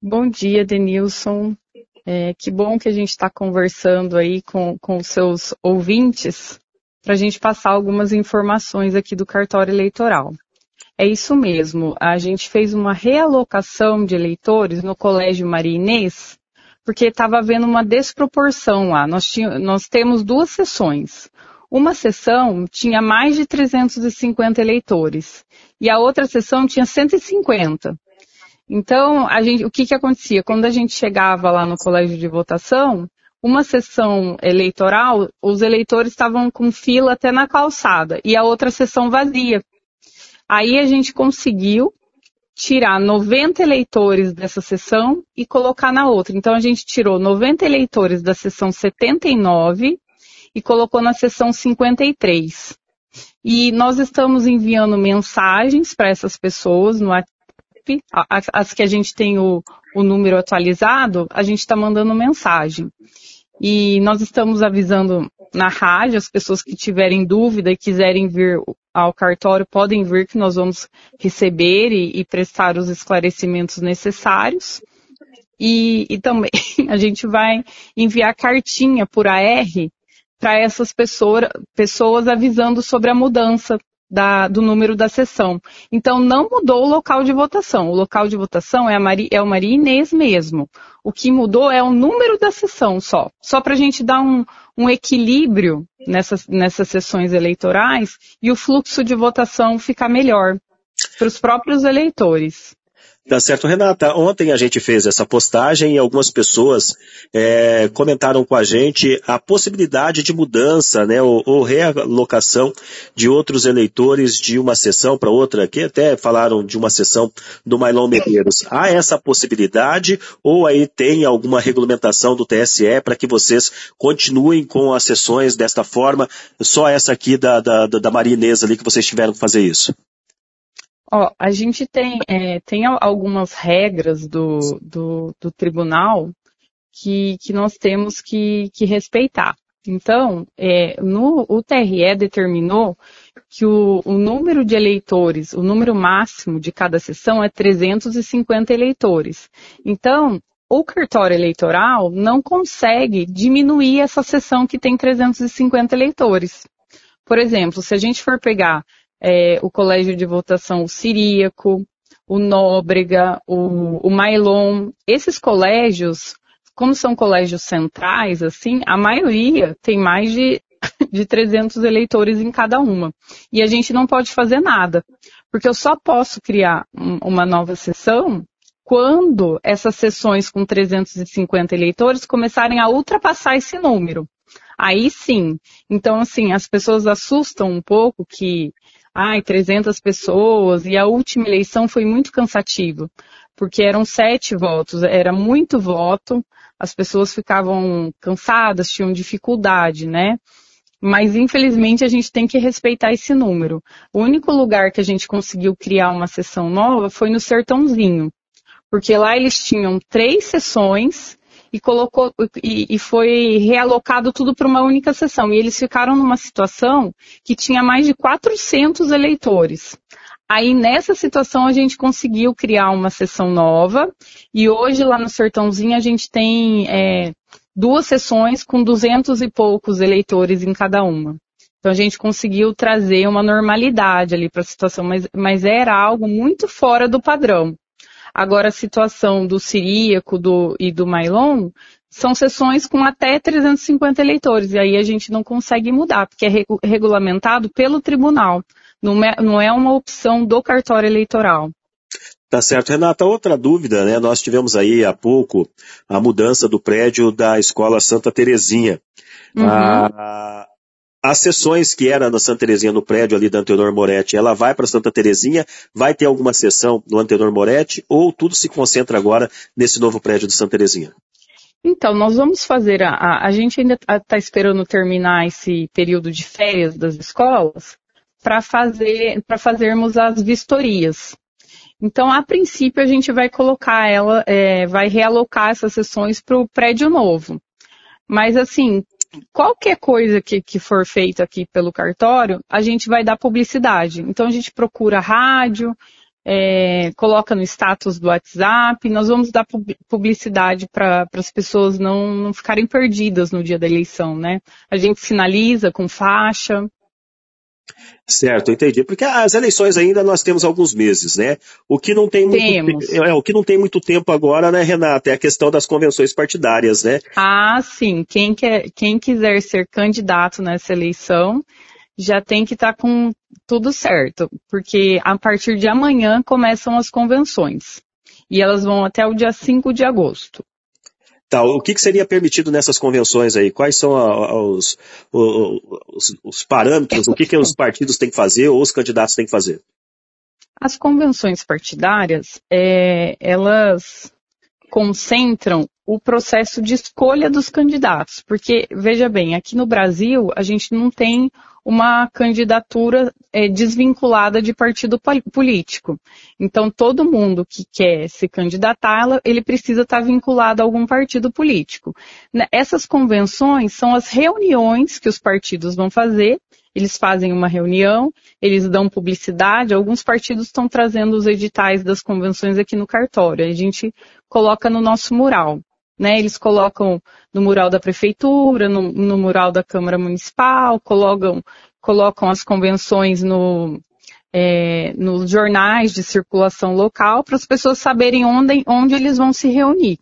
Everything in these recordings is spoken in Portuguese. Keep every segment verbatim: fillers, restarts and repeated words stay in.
Bom dia, Denilson. É, que bom que a gente está conversando aí com, com os seus ouvintes para a gente passar algumas informações aqui do cartório eleitoral. É isso mesmo, a gente fez uma realocação de eleitores no Colégio Maria Inês, porque estava havendo uma desproporção lá. Nós, tínhamos, nós temos duas sessões. Uma sessão tinha mais de trezentos e cinquenta eleitores e a outra sessão tinha cento e cinquenta. Então, a gente, o que, que acontecia? Quando a gente chegava lá no colégio de votação, uma sessão eleitoral, os eleitores estavam com fila até na calçada e a outra sessão vazia. Aí a gente conseguiu tirar noventa eleitores dessa sessão e colocar na outra. Então, a gente tirou noventa eleitores da sessão setenta e nove e colocou na sessão cinquenta e três. E nós estamos enviando mensagens para essas pessoas no WhatsApp. As, as que a gente tem o, o número atualizado, a gente está mandando mensagem. E nós estamos avisando na rádio, as pessoas que tiverem dúvida e quiserem vir ao cartório, podem vir que nós vamos receber e, e prestar os esclarecimentos necessários. E, e também a gente vai enviar cartinha por A R para essas pessoas, pessoas avisando sobre a mudança Da, do número da sessão. Então, não mudou o local de votação. O local de votação é, a Mari, é o Maria Inês mesmo. O que mudou é o número da sessão só. Só para a gente dar um, um equilíbrio nessas, nessas sessões eleitorais e o fluxo de votação ficar melhor para os próprios eleitores. Tá certo, Renata. Ontem a gente fez essa postagem e algumas pessoas é, comentaram com a gente a possibilidade de mudança, né, ou, ou realocação de outros eleitores de uma sessão para outra, que até falaram de uma sessão do Mailon Medeiros. Há essa possibilidade ou aí tem alguma regulamentação do T S E para que vocês continuem com as sessões desta forma, só essa aqui da, da, da Maria Inês ali que vocês tiveram que fazer isso? Ó, a gente tem, é, tem algumas regras do, do, do tribunal que, que nós temos que, que respeitar. Então, é, no, o T R E determinou que o, o número de eleitores, o número máximo de cada sessão é trezentos e cinquenta eleitores. Então, o cartório eleitoral não consegue diminuir essa sessão que tem trezentos e cinquenta eleitores. Por exemplo, se a gente for pegar É, o colégio de votação o Ciríaco, o Nóbrega, o, o Mailon, esses colégios, como são colégios centrais, assim, a maioria tem mais de, de trezentos eleitores em cada uma. E a gente não pode fazer nada, porque eu só posso criar um, uma nova sessão quando essas sessões com trezentos e cinquenta eleitores começarem a ultrapassar esse número. Aí sim. Então, assim, as pessoas assustam um pouco que ai, trezentas pessoas, e a última eleição foi muito cansativa, porque eram sete votos, era muito voto, as pessoas ficavam cansadas, tinham dificuldade, né? Mas, infelizmente, a gente tem que respeitar esse número. O único lugar que a gente conseguiu criar uma sessão nova foi no Sertãozinho, porque lá eles tinham três sessões e, colocou, e, e foi realocado tudo para uma única sessão. E eles ficaram numa situação que tinha mais de quatrocentos eleitores. Aí, nessa situação, a gente conseguiu criar uma sessão nova. E hoje, lá no Sertãozinho, a gente tem é, duas sessões com duzentos e poucos eleitores em cada uma. Então, a gente conseguiu trazer uma normalidade ali para a situação, mas, mas era algo muito fora do padrão. Agora, a situação do Ciríaco do, e do Mailon são sessões com até trezentos e cinquenta eleitores, e aí a gente não consegue mudar, porque é regu- regulamentado pelo tribunal, não é, não é uma opção do cartório eleitoral. Tá certo, Renata. Outra dúvida, né? Nós tivemos aí há pouco a mudança do prédio da Escola Santa Terezinha. Uhum. A... As sessões que era na Santa Terezinha, no prédio ali da Antenor Moretti, ela vai para Santa Terezinha? Vai ter alguma sessão no Antenor Moretti? Ou tudo se concentra agora nesse novo prédio de Santa Terezinha? Então, nós vamos fazer, a, a, a gente ainda está esperando terminar esse período de férias das escolas para fazer, para fazermos as vistorias. Então, a princípio, a gente vai colocar ela, é, vai realocar essas sessões para o prédio novo. Mas, assim, qualquer coisa que, que for feita aqui pelo cartório, a gente vai dar publicidade. Então, a gente procura rádio, é, coloca no status do WhatsApp, nós vamos dar publicidade para as pessoas não, não ficarem perdidas no dia da eleição, né? A gente sinaliza com faixa. Certo, entendi. Porque as eleições ainda nós temos alguns meses, né? O que não tem muito, temos. É, o que não tem muito tempo agora, né, Renata, é a questão das convenções partidárias, né? Ah, sim. Quem, quer, quem quiser ser candidato nessa eleição já tem que estar tá com tudo certo, porque a partir de amanhã começam as convenções. E elas vão até o dia cinco de agosto. Tá, o que, que seria permitido nessas convenções aí? Quais são a, a, os, os, os parâmetros? O que, que os partidos têm que fazer ou os candidatos têm que fazer? As convenções partidárias, é, elas concentram o processo de escolha dos candidatos. Porque, veja bem, aqui no Brasil, a gente não tem uma candidatura é, desvinculada de partido político. Então, todo mundo que quer se candidatar, ele precisa estar vinculado a algum partido político. Essas convenções são as reuniões que os partidos vão fazer. Eles fazem uma reunião, eles dão publicidade. Alguns partidos estão trazendo os editais das convenções aqui no cartório. A gente coloca no nosso mural. Né, eles colocam no mural da prefeitura, no, no mural da Câmara Municipal, colocam, colocam as convenções no, é, nos jornais de circulação local para as pessoas saberem onde, onde eles vão se reunir.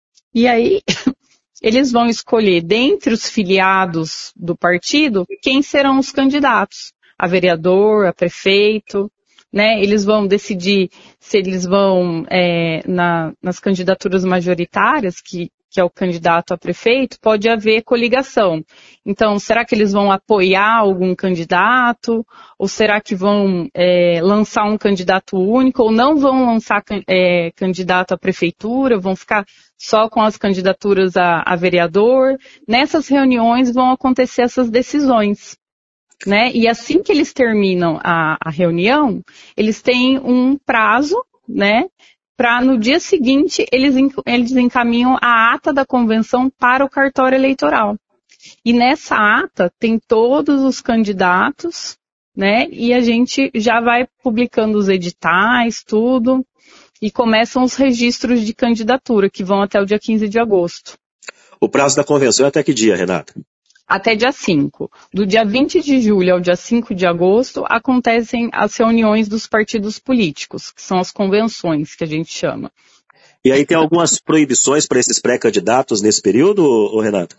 E aí, eles vão escolher, dentre os filiados do partido, quem serão os candidatos, a vereador, a prefeito. Né, eles vão decidir se eles vão, é, na, nas candidaturas majoritárias, que, que é o candidato a prefeito, pode haver coligação. Então, será que eles vão apoiar algum candidato? Ou será que vão é, lançar um candidato único? Ou não vão lançar é, candidato à prefeitura? Vão ficar só com as candidaturas a, a vereador? Nessas reuniões vão acontecer essas decisões. Né? E assim que eles terminam a, a reunião, eles têm um prazo, né, para no dia seguinte eles, eles encaminham a ata da convenção para o cartório eleitoral. E nessa ata tem todos os candidatos, né, e a gente já vai publicando os editais, tudo, e começam os registros de candidatura, que vão até o dia quinze de agosto. O prazo da convenção é até que dia, Renata? Até dia cinco. Do dia vinte de julho ao dia cinco de agosto, acontecem as reuniões dos partidos políticos, que são as convenções, que a gente chama. E aí tem algumas proibições para esses pré-candidatos nesse período, ô, Renata?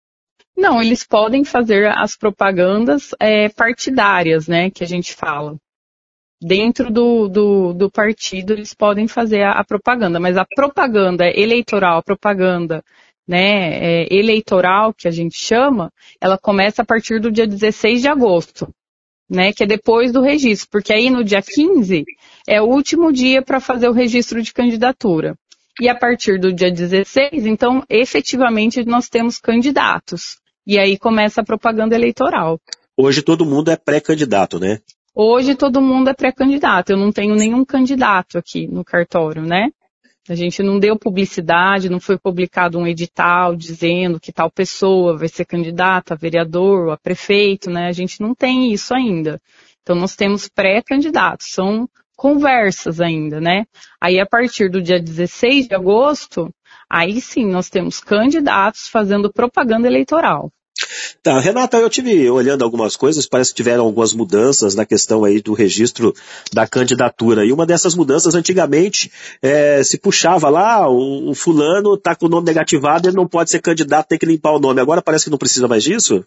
Não, eles podem fazer as propagandas é, partidárias, né, que a gente fala. Dentro do, do, do partido, eles podem fazer a, a propaganda, mas a propaganda eleitoral, a propaganda né, é, eleitoral, que a gente chama, ela começa a partir do dia dezesseis de agosto, né, que é depois do registro, porque aí no dia quinze é o último dia para fazer o registro de candidatura. E a partir do dia dezesseis, então, efetivamente, nós temos candidatos. E aí começa a propaganda eleitoral. Hoje todo mundo é pré-candidato, né? Hoje todo mundo é pré-candidato. Eu não tenho nenhum candidato aqui no cartório, né? A gente não deu publicidade, não foi publicado um edital dizendo que tal pessoa vai ser candidata a vereador ou a prefeito, né? A gente não tem isso ainda. Então, nós temos pré-candidatos, são conversas ainda, né? Aí, a partir do dia dezesseis de agosto, aí sim, nós temos candidatos fazendo propaganda eleitoral. Tá, Renata, eu tive olhando algumas coisas, parece que tiveram algumas mudanças na questão aí do registro da candidatura. E uma dessas mudanças, antigamente, é, se puxava lá, o, o fulano tá com o nome negativado, ele não pode ser candidato, tem que limpar o nome. Agora parece que não precisa mais disso?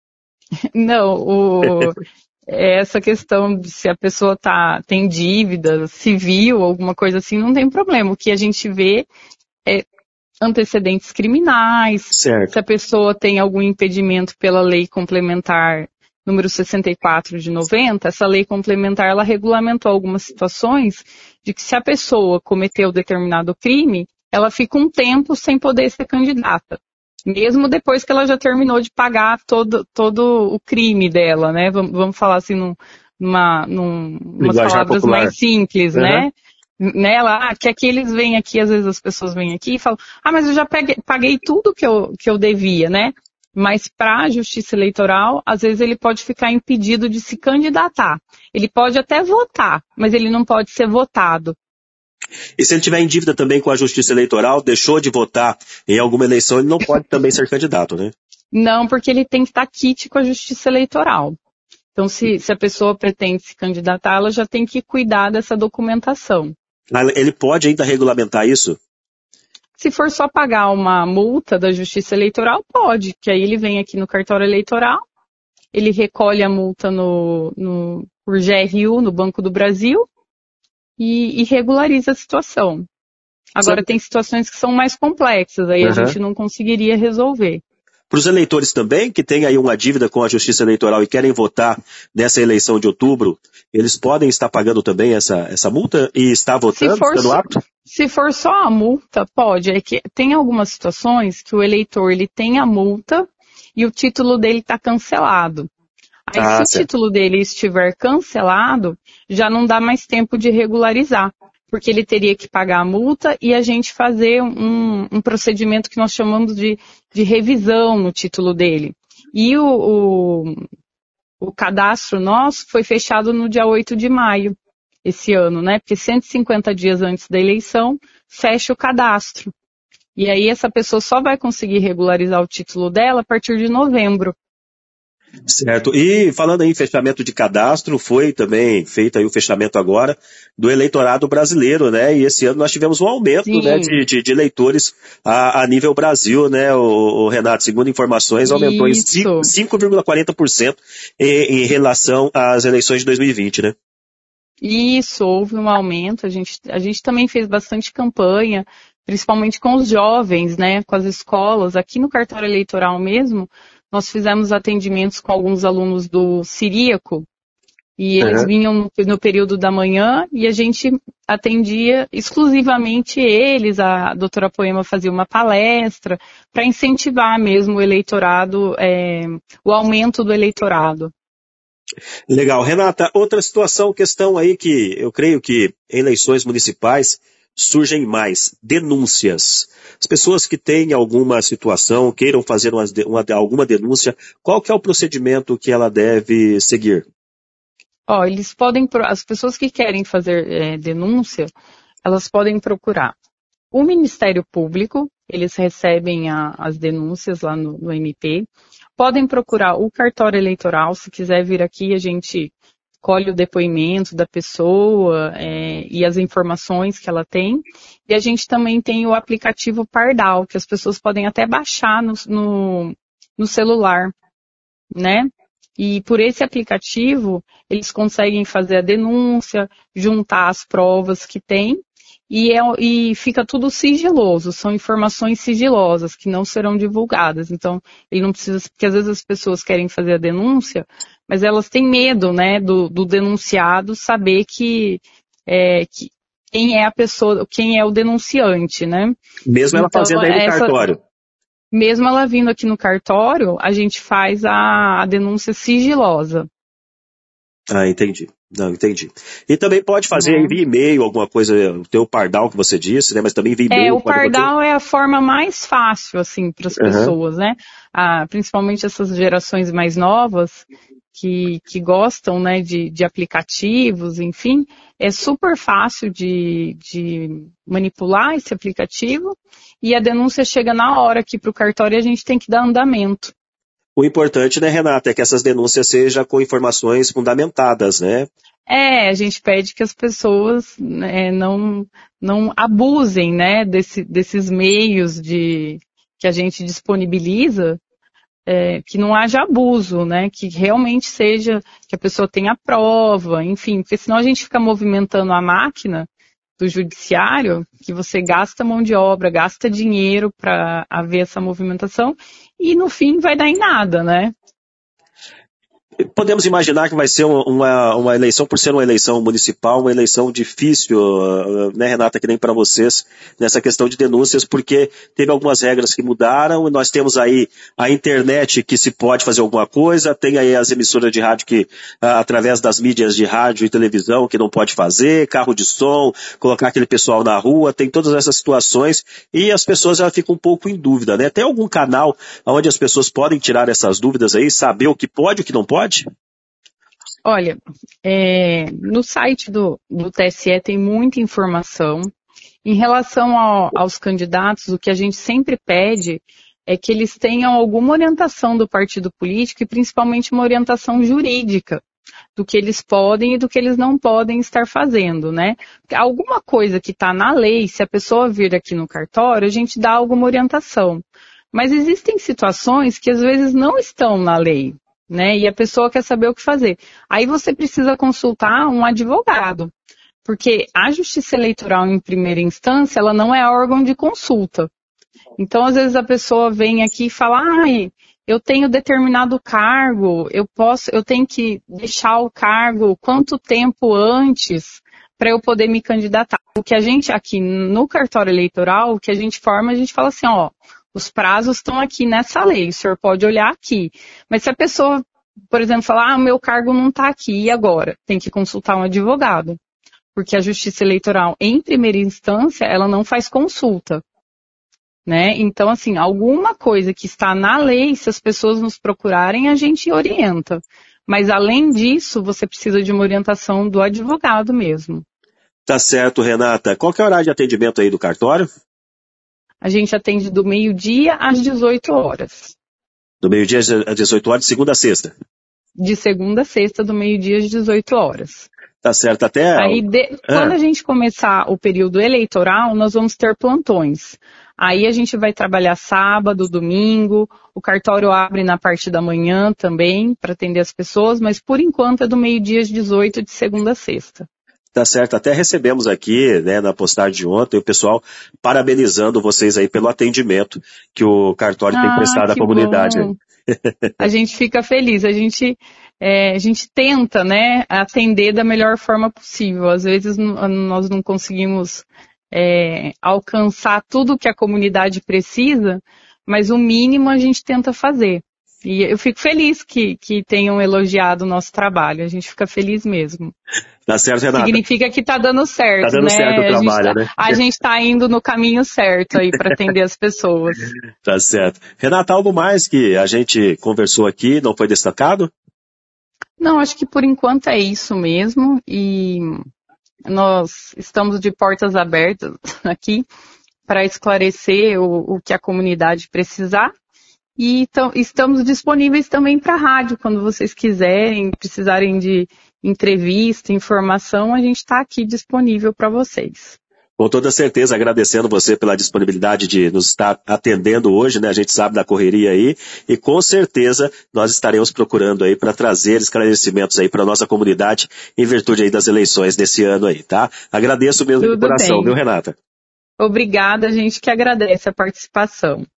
Não, o, essa questão de se a pessoa tá, tem dívida civil, alguma coisa assim, não tem problema. O que a gente vê é antecedentes criminais, certo. Se a pessoa tem algum impedimento pela lei complementar número sessenta e quatro de noventa, essa lei complementar ela regulamentou algumas situações de que se a pessoa cometeu determinado crime, ela fica um tempo sem poder ser candidata, mesmo depois que ela já terminou de pagar todo, todo o crime dela, né? Vamos, vamos falar assim, num, numa, num, umas palavras popular. Mais simples, uhum. né? Nela, ah, que aqui eles vêm aqui, às vezes as pessoas vêm aqui e falam, ah, mas eu já peguei, paguei tudo que eu, que eu devia, né? Mas para a Justiça Eleitoral, às vezes ele pode ficar impedido de se candidatar. Ele pode até votar, mas ele não pode ser votado. E se ele tiver em dívida também com a Justiça Eleitoral, deixou de votar em alguma eleição, ele não pode também ser candidato, né? Não, porque ele tem que estar quite com a Justiça Eleitoral. Então, se, se a pessoa pretende se candidatar, ela já tem que cuidar dessa documentação. Ele pode ainda regulamentar isso? Se for só pagar uma multa da Justiça Eleitoral, pode, que aí ele vem aqui no cartório eleitoral, ele recolhe a multa no, no, por G R U, no Banco do Brasil, e, e regulariza a situação. Agora, Sim. tem situações que são mais complexas, aí uhum. a gente não conseguiria resolver. Para os eleitores também, que têm aí uma dívida com a Justiça Eleitoral e querem votar nessa eleição de outubro, eles podem estar pagando também essa, essa multa e estar votando, sendo apto? Se for só a multa, pode. É que tem algumas situações que o eleitor ele tem a multa e o título dele está cancelado. Aí ah, se certo. o título dele estiver cancelado, já não dá mais tempo de regularizar. Porque ele teria que pagar a multa e a gente fazer um, um procedimento que nós chamamos de, de revisão no título dele. E o, o, o cadastro nosso foi fechado no dia oito de maio, esse ano, né? Porque cento e cinquenta dias antes da eleição, fecha o cadastro. E aí essa pessoa só vai conseguir regularizar o título dela a partir de novembro. Certo. E falando aí em fechamento de cadastro, foi também feito aí o fechamento agora do eleitorado brasileiro, né? E esse ano nós tivemos um aumento, né, de, de, de eleitores a, a nível Brasil, né, o, o Renato? Segundo informações, aumentou Isso. em cinco vírgula quarenta por cento em, em relação às eleições de dois mil e vinte, né? Isso, houve um aumento. A gente, a gente também fez bastante campanha, principalmente com os jovens, né, com as escolas. Aqui no cartório eleitoral mesmo, nós fizemos atendimentos com alguns alunos do Ciríaco, e eles uhum. vinham no, no período da manhã, e a gente atendia exclusivamente eles. A doutora Poema fazia uma palestra para incentivar mesmo o eleitorado, é, o aumento do eleitorado. Legal. Renata, outra situação, questão aí que eu creio que em eleições municipais surgem mais denúncias. As pessoas que têm alguma situação, queiram fazer uma, uma, alguma denúncia, qual que é o procedimento que ela deve seguir? Ó, eles podem, as pessoas que querem fazer é, denúncia, elas podem procurar o Ministério Público, eles recebem a, as denúncias lá no, no M P, podem procurar o cartório eleitoral, se quiser vir aqui a gente colhe o depoimento da pessoa é, e as informações que ela tem. E a gente também tem o aplicativo Pardal, que as pessoas podem até baixar no, no, no celular, né? E por esse aplicativo, eles conseguem fazer a denúncia, juntar as provas que tem, e, é, e fica tudo sigiloso, são informações sigilosas que não serão divulgadas. Então, ele não precisa, porque às vezes as pessoas querem fazer a denúncia, mas elas têm medo, né, do, do denunciado saber que, é, que quem é a pessoa, quem é o denunciante, né? Mesmo ela então, fazendo aí no essa, cartório. Mesmo ela vindo aqui no cartório, a gente faz a, a denúncia sigilosa. Ah, entendi. Não, entendi. E também pode fazer uhum. via e-mail, alguma coisa, tem o Pardal que você disse, né? Mas também via e-mail. É, o Pardal fazer... é a forma mais fácil, assim, para as uhum. pessoas, né? Ah, principalmente essas gerações mais novas, que, que gostam, né, de, de aplicativos, enfim. É super fácil de, de manipular esse aplicativo e a denúncia chega na hora aqui para o cartório e a gente tem que dar andamento. O importante, né, Renata, é que essas denúncias sejam com informações fundamentadas, né? É, a gente pede que as pessoas né, não, não abusem, né, desse, desses meios de, que a gente disponibiliza, é, que não haja abuso, né, que realmente seja, que a pessoa tenha prova, enfim, porque senão a gente fica movimentando a máquina do judiciário, que você gasta mão de obra, gasta dinheiro para haver essa movimentação, e no fim vai dar em nada, né? Podemos imaginar que vai ser uma, uma eleição, por ser uma eleição municipal, uma eleição difícil, né, Renata, que nem para vocês, nessa questão de denúncias, porque teve algumas regras que mudaram, e nós temos aí a internet que se pode fazer alguma coisa, tem aí as emissoras de rádio que, através das mídias de rádio e televisão, que não pode fazer, carro de som, colocar aquele pessoal na rua, tem todas essas situações, e as pessoas já ficam um pouco em dúvida, né? Tem algum canal onde as pessoas podem tirar essas dúvidas aí, saber o que pode e o que não pode? Olha, é, no site do, do T S E tem muita informação. Em relação ao, aos candidatos, o que a gente sempre pede é que eles tenham alguma orientação do partido político e principalmente uma orientação jurídica do que eles podem e do que eles não podem estar fazendo, né? Alguma coisa que está na lei, se a pessoa vir aqui no cartório, a gente dá alguma orientação. Mas existem situações que às vezes não estão na lei, né? E a pessoa quer saber o que fazer. Aí você precisa consultar um advogado, porque a Justiça Eleitoral em primeira instância, ela não é órgão de consulta. Então, às vezes a pessoa vem aqui e fala, ai, eu tenho determinado cargo, eu posso, eu tenho que deixar o cargo quanto tempo antes para eu poder me candidatar. O que a gente aqui no cartório eleitoral, o que a gente forma, a gente fala assim, ó, os prazos estão aqui nessa lei, o senhor pode olhar aqui. Mas se a pessoa, por exemplo, falar, ah, o meu cargo não está aqui, e agora? Tem que consultar um advogado. Porque a Justiça Eleitoral, em primeira instância, ela não faz consulta. Né? Então, assim, alguma coisa que está na lei, se as pessoas nos procurarem, a gente orienta. Mas, além disso, você precisa de uma orientação do advogado mesmo. Tá certo, Renata. Qual que é o horário de atendimento aí do cartório? A gente atende do meio-dia às dezoito horas. Do meio-dia às dezoito horas, de segunda a sexta? De segunda a sexta, do meio-dia às dezoito horas. Tá certo, até... Aí, de... ah. Quando a gente começar o período eleitoral, nós vamos ter plantões. Aí a gente vai trabalhar sábado, domingo, o cartório abre na parte da manhã também, para atender as pessoas, mas por enquanto é do meio-dia às dezoito, de segunda a sexta. Tá certo, até recebemos aqui, né, na postagem de ontem, o pessoal parabenizando vocês aí pelo atendimento que o cartório ah, tem prestado à comunidade. A gente fica feliz, a gente, é, a gente tenta, né, atender da melhor forma possível. Às vezes nós não conseguimos é, alcançar tudo que a comunidade precisa, mas o mínimo a gente tenta fazer. E eu fico feliz que, que tenham elogiado o nosso trabalho, a gente fica feliz mesmo. Tá certo, Renata. Significa que tá dando certo, tá dando né? certo o trabalho, a né? A gente tá indo no caminho certo aí para atender as pessoas. Tá certo. Renata, algo mais que a gente conversou aqui, não foi destacado? Não, acho que por enquanto é isso mesmo, e nós estamos de portas abertas aqui para esclarecer o, o que a comunidade precisar. E então, estamos disponíveis também para a rádio, quando vocês quiserem, precisarem de entrevista, informação, a gente está aqui disponível para vocês. Com toda certeza, agradecendo você pela disponibilidade de nos estar atendendo hoje, né? A gente sabe da correria aí, e com certeza nós estaremos procurando aí para trazer esclarecimentos aí para a nossa comunidade em virtude aí das eleições desse ano aí, tá? Agradeço mesmo de coração, viu, Renata? Obrigada, a gente que agradece a participação.